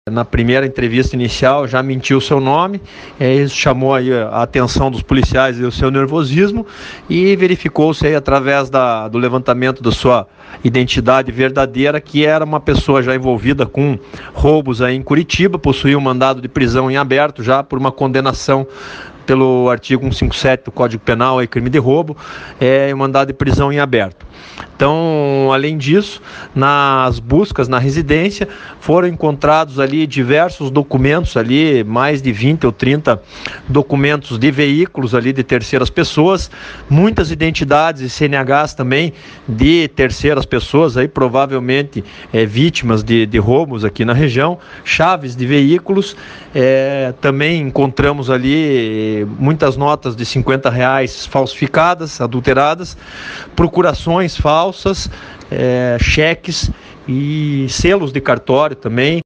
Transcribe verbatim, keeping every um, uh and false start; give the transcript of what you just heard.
Na primeira entrevista inicial já mentiu o seu nome, é, isso chamou aí a atenção dos policiais e o seu nervosismo, e verificou-se aí através da, do levantamento da sua identidade verdadeira que era uma pessoa já envolvida com roubos aí em Curitiba, possuía um mandado de prisão em aberto já por uma condenação pelo artigo cento e cinquenta e sete do Código Penal, aí, crime de roubo, é um mandado de prisão em aberto. Então, além disso, nas buscas na residência, foram encontrados ali diversos documentos, ali, mais de vinte ou trinta documentos de veículos ali de terceiras pessoas, muitas identidades e C N Hs também de terceiras pessoas, aí, provavelmente é, vítimas de, de roubos aqui na região, chaves de veículos, é, também encontramos ali muitas notas de cinquenta reais falsificadas, adulteradas, procurações falsas, é, cheques e selos de cartório também.